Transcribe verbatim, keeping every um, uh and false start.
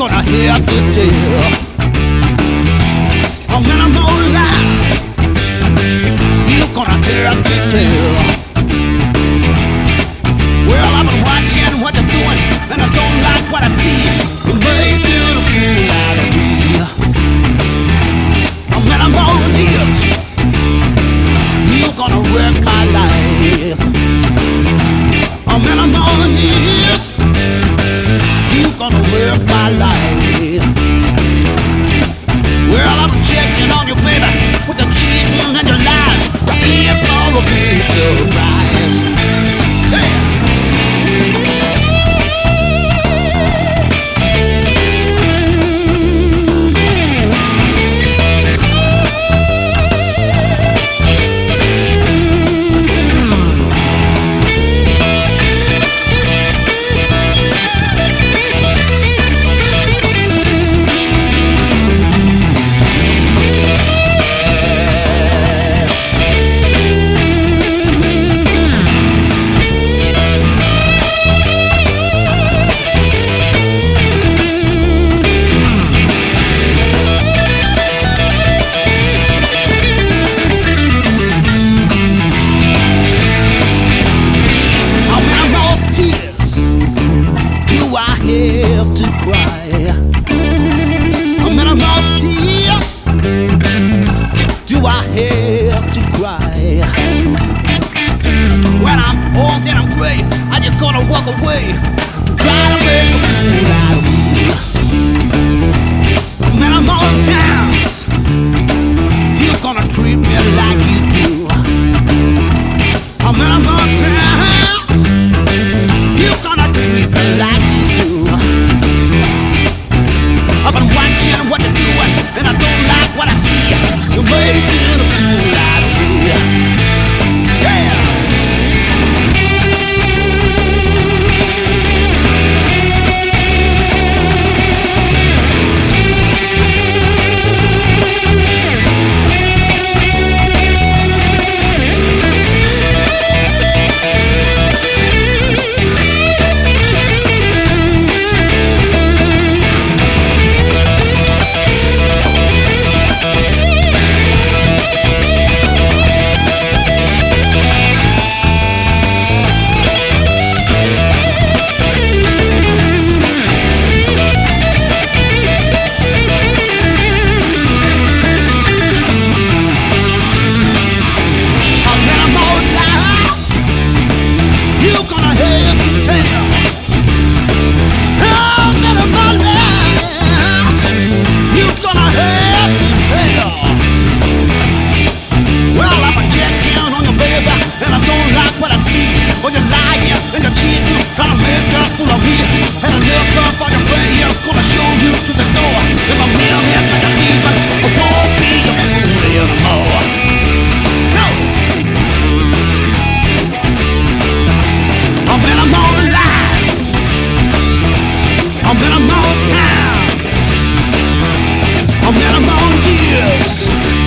gonna have to tell how many more lies you're gonna have to tell. Well, I've been watching what you're doing, and I don't like what I see. You made a fool out of me. How many more years you're gonna wreck my life? How many more years you're gonna wreck my life? Well, I'm checking on you, baby, with your cheating and your lies. The end gonna be to rise. Yeah. Have to cry. How many more tears do I have to cry? When I'm old and I'm gray, are you gonna walk away? Try to make a fool out of me. How many more times you gonna treat me like you do? How many more times you gonna treat me like you do? I've been watching what you're doing, and I don't like what I see. You're making a fool out of me. Yeah. How many more times? How many more years?